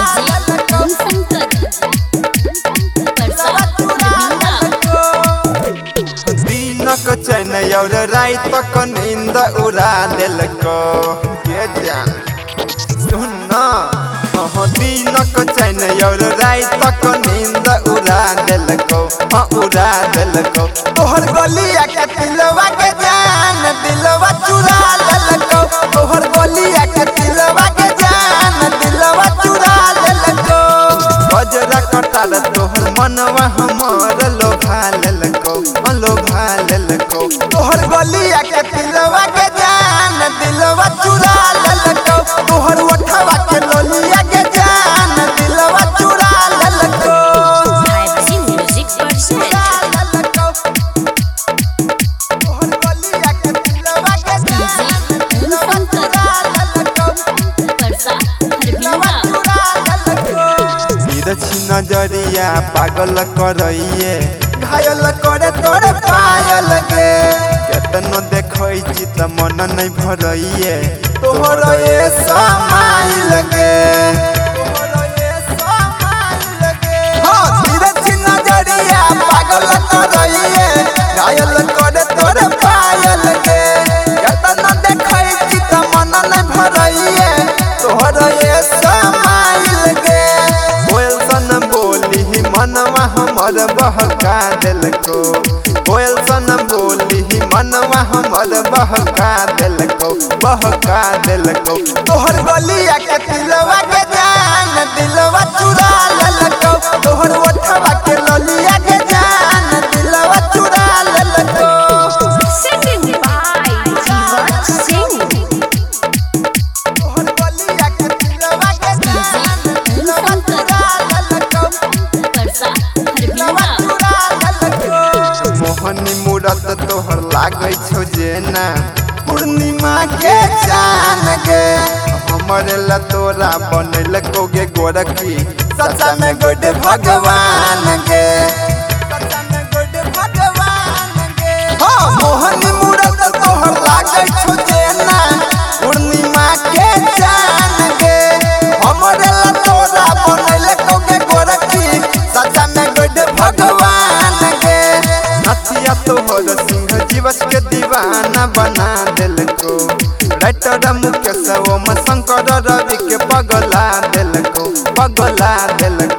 दिनक चैन और रात तक नींद उड़ा दिलको के जान सुन दिनक चैन और रात तक नींद उड़ा दिलको उड़ा दिलको तोहर गलिया के दिलवा के जान दिलवा चुरा दिलको तोहर गलिया के दिलवा के जान दिलवा चुरा दिलको बजरा कटार तोहर मनवा हमर लोभा लेलको तोहर गलिया के दिलवा के जान दिलवा चुरा लेलको तोहर ओठवा के लोलिया के जान दिलवा चुरा लेलको तोहर गलिया के दिलवा के जान दिलवा चुरा लेलको तिरछी नजरिया पागल करइए घायल करे तोरे पायल गे केतनो देखै छी त मन नहीं भरइए तोहर ए समाइल गे हां तिरछी नजरिया पागल करइए घायल करे तोरे पायल गे केतनो देखै छी त मन नहीं भरइए तोहर ए समाइल गे कोयल सन बोली मनवा हमर बहका दिलको कोयल सन बोली मनवा हमर बहका दिलको तोहर गलिया के दिलवा के जान दिलवा चुरा लेलको तोहर ओठवा के लोलिया के जान दिलवा चुरा लेलको तोहर गलिया के दिलवा के जान दिलवा चुरा लेलको मोहनी मूरत तोहर लागै छौ जेना पूर्णिमा के चान गे हमर ला तोरा बनैलको गे गोरखी सच्चा में गुड भगवान गे हाँ मोहनी मूरत तोहर लागै छौ जेना पूर्णिमा के चान गे हमर ला तोरा बनैलको गे गोरखी सच्चा में गुड भगवान गे नथिया तोहर सिंह जीवस के दीवाना बना दिलको राइटर मुकेश ओम शंकर रवि के पगला दिलको